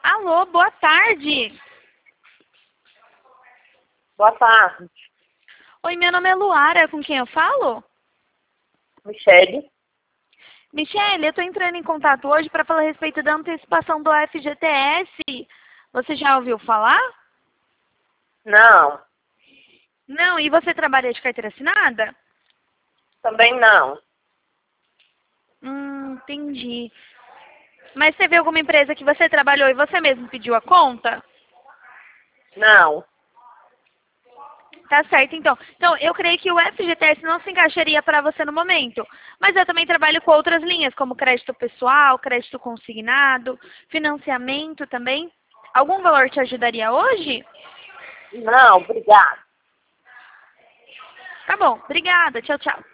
Alô, boa tarde. Boa tarde, Oi, meu nome é Luara, com quem eu falo? Michele. Michele, eu estou entrando em contato hoje para falar a respeito da antecipação do FGTS. Você já ouviu falar? Não, Não, e você trabalha de carteira assinada? também não. Entendi. Mas você viu alguma empresa que você trabalhou e você mesmo pediu a conta? Não. Tá certo, então. Então, eu creio que o FGTS não se encaixaria para você no momento. Mas eu também trabalho com outras linhas, como crédito pessoal, crédito consignado, financiamento também. Algum valor te ajudaria hoje? Não, obrigada. Tá bom, obrigada. Tchau, tchau.